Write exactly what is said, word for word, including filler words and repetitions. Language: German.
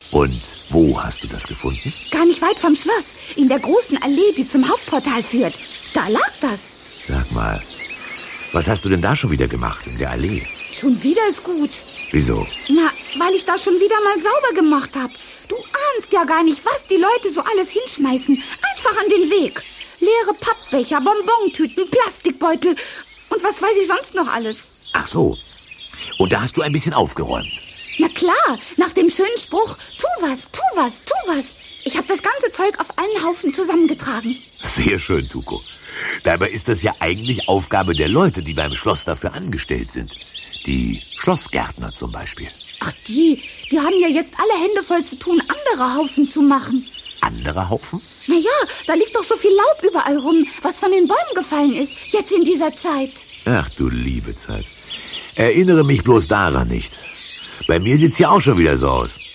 Und wo hast du das gefunden? Gar nicht weit vom Schloss, in der großen Allee, die zum Hauptportal führt. Da lag das. Sag mal, was hast du denn da schon wieder gemacht in der Allee? Schon wieder ist gut. Wieso? Na, weil ich das schon wieder mal sauber gemacht habe. Du ahnst ja gar nicht, was die Leute so alles hinschmeißen. Einfach an den Weg. Leere Pappbecher, Bonbontüten, Plastikbeutel und was weiß ich sonst noch alles. Ach so. Und da hast du ein bisschen aufgeräumt. Na klar, nach dem schönen Spruch, tu was, tu was, tu was. Ich habe das ganze Zeug auf einen Haufen zusammengetragen. Sehr schön, Tuko. Dabei ist das ja eigentlich Aufgabe der Leute, die beim Schloss dafür angestellt sind. Die Schlossgärtner zum Beispiel. Ach, die, die haben ja jetzt alle Hände voll zu tun, andere Haufen zu machen. Andere Haufen? Naja, da liegt doch so viel Laub überall rum, was von den Bäumen gefallen ist, jetzt in dieser Zeit. Ach du liebe Zeit. Erinnere mich bloß daran nicht. Bei mir sieht's ja auch schon wieder so aus.